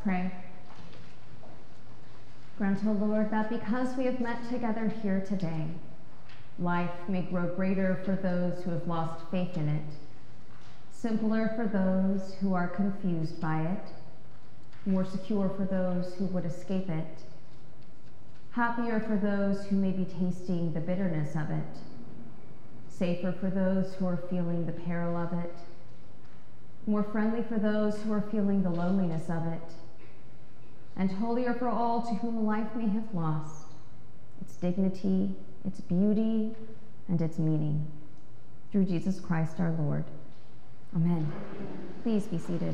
pray. Grant, O Lord, that because we have met together here today, life may grow greater for those who have lost faith in it, simpler for those who are confused by it, more secure for those who would escape it, happier for those who may be tasting the bitterness of it, safer for those who are feeling the peril of it, more friendly for those who are feeling the loneliness of it, and holier for all to whom life may have lost its dignity, its beauty, and its meaning. Through Jesus Christ our Lord. Amen. Please be seated.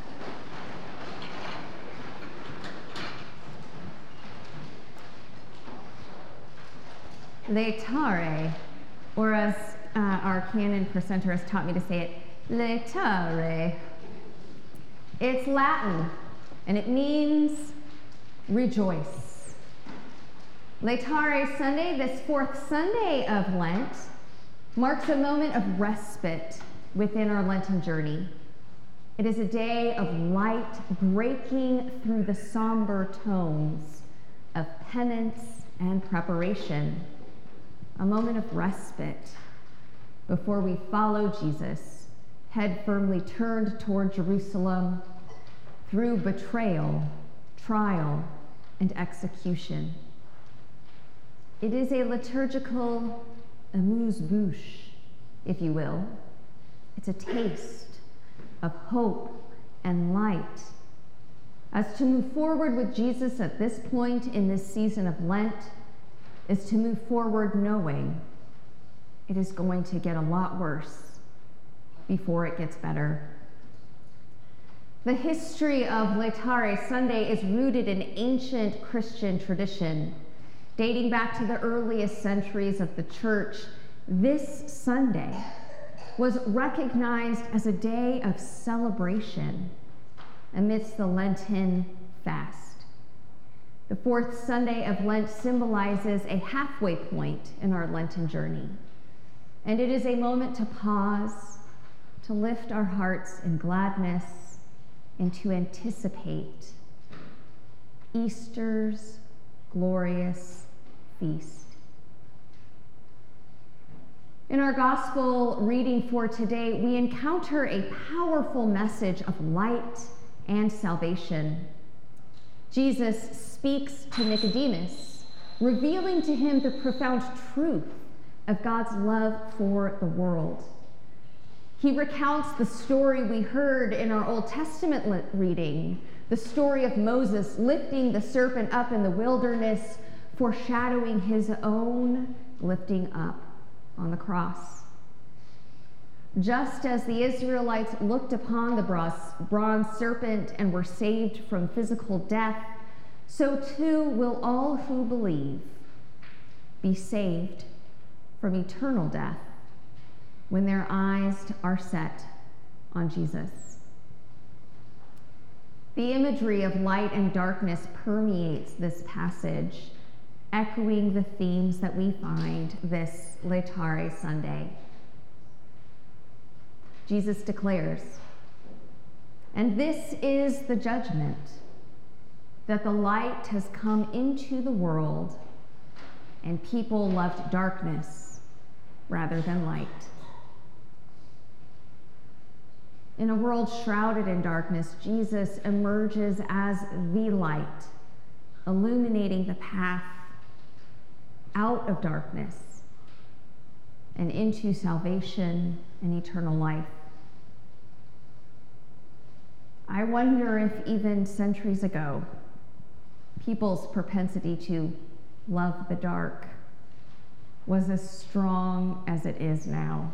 Laetare, or as our canon presenter has taught me to say it, laetare. It's Latin, and it means rejoice. Laetare Sunday, this fourth Sunday of Lent, marks a moment of respite within our Lenten journey. It is a day of light breaking through the somber tones of penance and preparation, a moment of respite before we follow Jesus, head firmly turned toward Jerusalem through betrayal, trial, and execution. It is a liturgical amuse-bouche, if you will. It's a taste of hope and light. As to move forward with Jesus at this point in this season of Lent is to move forward knowing it is going to get a lot worse before it gets better. The history of Laetare Sunday is rooted in ancient Christian tradition. Dating back to the earliest centuries of the church, this Sunday was recognized as a day of celebration amidst the Lenten fast. The fourth Sunday of Lent symbolizes a halfway point in our Lenten journey, and it is a moment to pause, to lift our hearts in gladness, and to anticipate Easter's glorious feast. In our gospel reading for today, we encounter a powerful message of light and salvation. Jesus speaks to Nicodemus, revealing to him the profound truth of God's love for the world. He recounts the story we heard in our Old Testament reading, the story of Moses lifting the serpent up in the wilderness, foreshadowing his own lifting up on the cross. Just as the Israelites looked upon the bronze serpent and were saved from physical death, so too will all who believe be saved from eternal death when their eyes are set on Jesus. The imagery of light and darkness permeates this passage, echoing the themes that we find this Laetare Sunday. Jesus declares, "And this is the judgment, that the light has come into the world, and people loved darkness rather than light." In a world shrouded in darkness, Jesus emerges as the light, illuminating the path out of darkness and into salvation and eternal life. I wonder if even centuries ago, people's propensity to love the dark was as strong as it is now.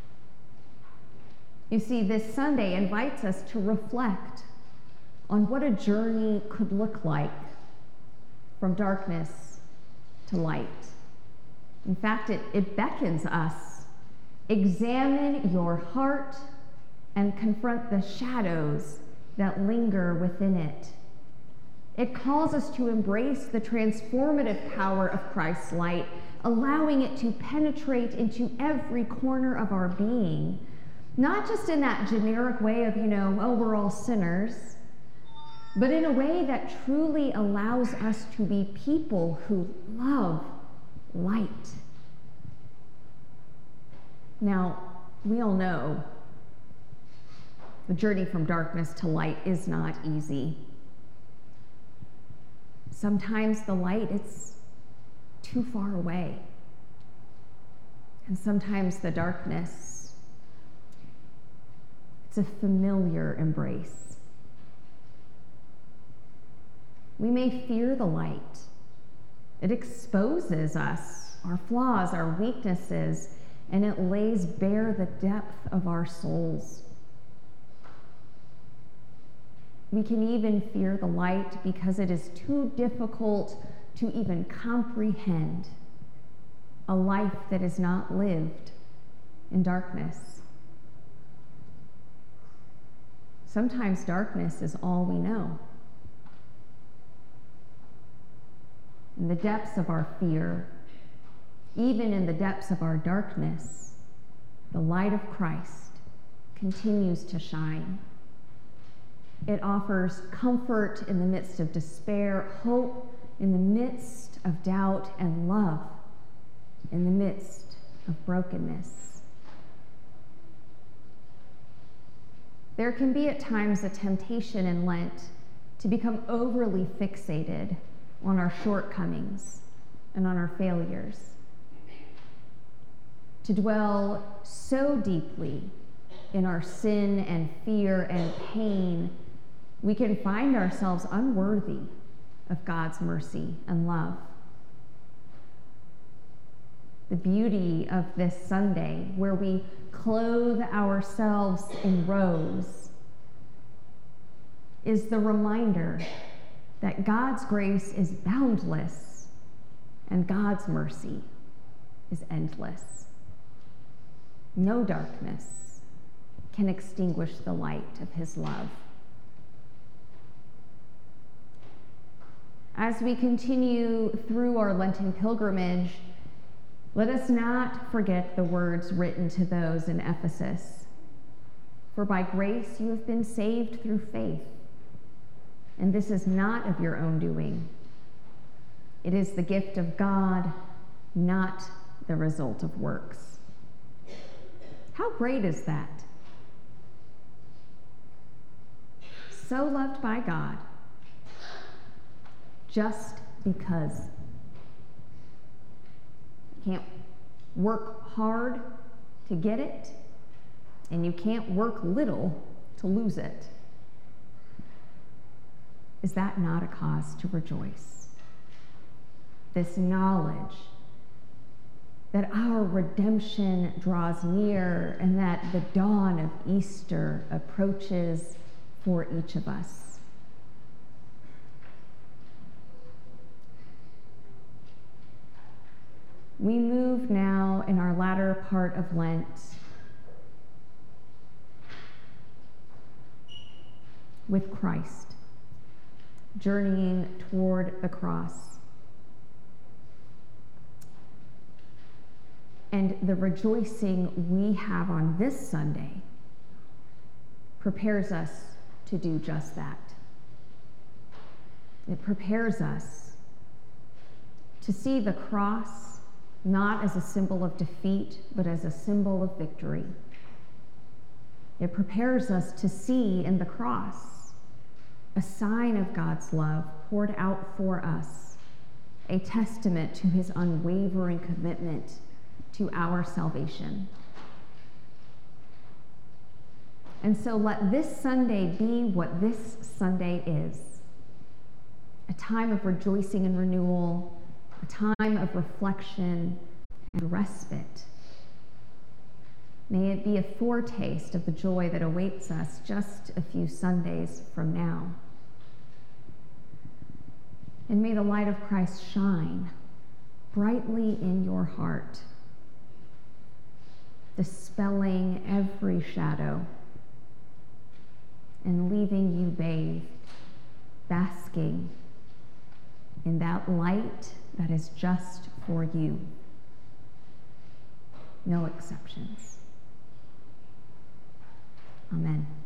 You see, this Sunday invites us to reflect on what a journey could look like from darkness to light. In fact, it beckons us. Examine your heart and confront the shadows that linger within it. It calls us to embrace the transformative power of Christ's light, allowing it to penetrate into every corner of our being, not just in that generic way of, we're all sinners, but in a way that truly allows us to be people who love light. Now, we all know the journey from darkness to light is not easy. Sometimes the light, it's too far away. And sometimes the darkness, it's a familiar embrace. We may fear the light. It exposes us, our flaws, our weaknesses, and it lays bare the depth of our souls. We can even fear the light because it is too difficult to even comprehend a life that is not lived in darkness. Sometimes darkness is all we know. In the depths of our fear, even in the depths of our darkness, the light of Christ continues to shine. It offers comfort in the midst of despair, hope in the midst of doubt, and love in the midst of brokenness. There can be at times a temptation in Lent to become overly fixated on our shortcomings and on our failures, to dwell so deeply in our sin and fear and pain, we can find ourselves unworthy of God's mercy and love. The beauty of this Sunday, where we clothe ourselves in rose, is the reminder that God's grace is boundless and God's mercy is endless. No darkness can extinguish the light of his love. As we continue through our Lenten pilgrimage, let us not forget the words written to those in Ephesus. For by grace you have been saved through faith, and this is not of your own doing. It is the gift of God, not the result of works. How great is that? So loved by God, just because. You can't work hard to get it, and you can't work little to lose it. Is that not a cause to rejoice? This knowledge that our redemption draws near and that the dawn of Easter approaches for each of us. We move now in our latter part of Lent with Christ, journeying toward the cross. And the rejoicing we have on this Sunday prepares us to do just that. It prepares us to see the cross not as a symbol of defeat, but as a symbol of victory. It prepares us to see in the cross a sign of God's love poured out for us, a testament to his unwavering commitment to our salvation. And so let this Sunday be what this Sunday is, a time of rejoicing and renewal, a time of reflection and respite. May it be a foretaste of the joy that awaits us just a few Sundays from now. And may the light of Christ shine brightly in your heart, dispelling every shadow and leaving you bathed, basking in that light that is just for you. No exceptions. Amen.